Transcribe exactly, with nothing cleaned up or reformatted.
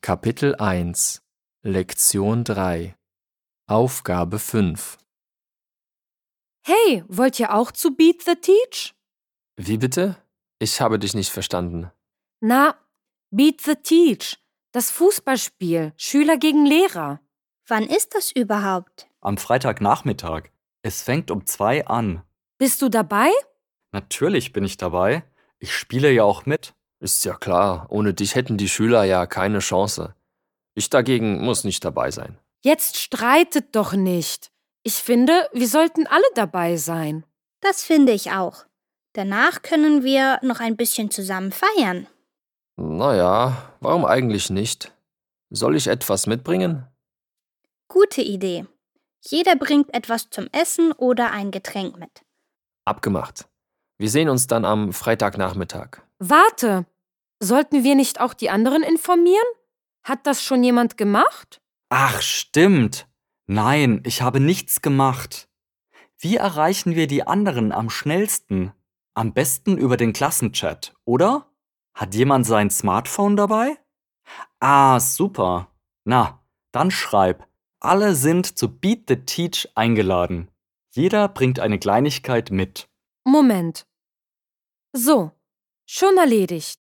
Kapitel eins Lektion drei Aufgabe fünf Hey, wollt ihr auch zu Beat the Teach? Wie bitte? Ich habe dich nicht verstanden. Na, Beat the Teach, das Fußballspiel, Schüler gegen Lehrer. Wann ist das überhaupt? Am Freitagnachmittag. Es fängt um zwei an. Bist du dabei? Natürlich bin ich dabei. Ich spiele ja auch mit. Ist ja klar, ohne dich hätten die Schüler ja keine Chance. Ich dagegen muss nicht dabei sein. Jetzt streitet doch nicht. Ich finde, wir sollten alle dabei sein. Das finde ich auch. Danach können wir noch ein bisschen zusammen feiern. Naja, warum eigentlich nicht? Soll ich etwas mitbringen? Gute Idee. Jeder bringt etwas zum Essen oder ein Getränk mit. Abgemacht. Wir sehen uns dann am Freitagnachmittag. Warte, sollten wir nicht auch die anderen informieren? Hat das schon jemand gemacht? Ach, stimmt. Nein, ich habe nichts gemacht. Wie erreichen wir die anderen am schnellsten? Am besten über den Klassenchat, oder? Hat jemand sein Smartphone dabei? Ah, super. Na, dann schreib. Alle sind zu Beat the Teach eingeladen. Jeder bringt eine Kleinigkeit mit. Moment. So, schon erledigt.